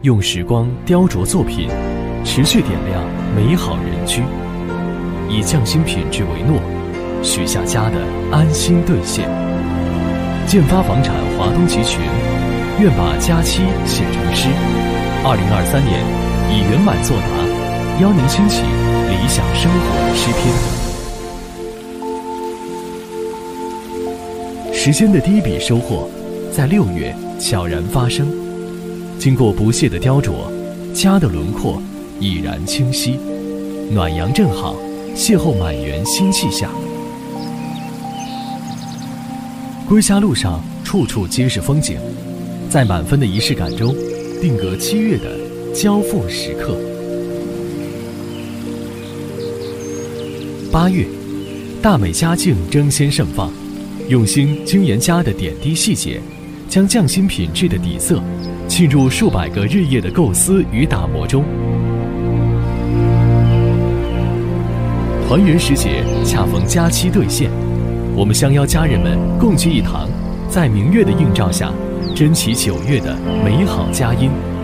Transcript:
用时光雕琢作品，持续点亮美好人居。以匠心品质为诺，许下家的安心兑现。建发房产华东集群，愿把佳期写成诗。2023年以圆满作答，邀您倾起理想生活的诗篇。时间的第一笔收获，在6月悄然发生。经过不懈的雕琢，家的轮廓已然清晰。暖阳正好，邂逅满园新气象。归家路上，处处皆是风景，在满分的仪式感中，定格7月的交付时刻。8月，大美佳境争先盛放，用心精研家的点滴细节，将匠心品质的底色浸入数百个日夜的构思与打磨中。团圆时节恰逢佳期兑现，我们相邀家人们共聚一堂，在明月的映照下，珍奇9月的美好佳音。